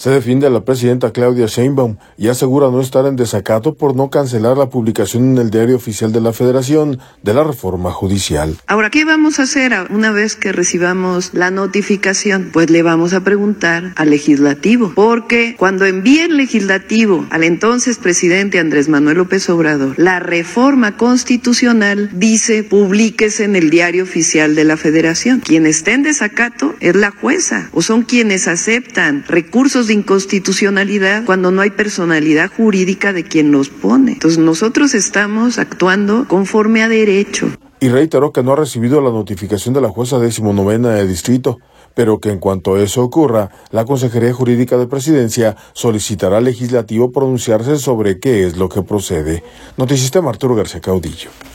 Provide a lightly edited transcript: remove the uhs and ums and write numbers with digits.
Se defiende a la presidenta Claudia Sheinbaum y asegura no estar en desacato por no cancelar la publicación en el Diario Oficial de la Federación de la reforma judicial. Ahora, ¿qué vamos a hacer una vez que recibamos la notificación? Pues le vamos a preguntar al legislativo, porque cuando envíe el legislativo al entonces presidente Andrés Manuel López Obrador, la reforma constitucional dice publíquese en el Diario Oficial de la Federación. Quien esté en desacato es la jueza, o son quienes aceptan recursos de inconstitucionalidad cuando no hay personalidad jurídica de quien los pone. Entonces nosotros estamos actuando conforme a derecho. Y reiteró que no ha recibido la notificación de la jueza 19ª de distrito, pero que en cuanto eso ocurra, la Consejería Jurídica de Presidencia solicitará al legislativo pronunciarse sobre qué es lo que procede. Noticistema Arturo García Caudillo.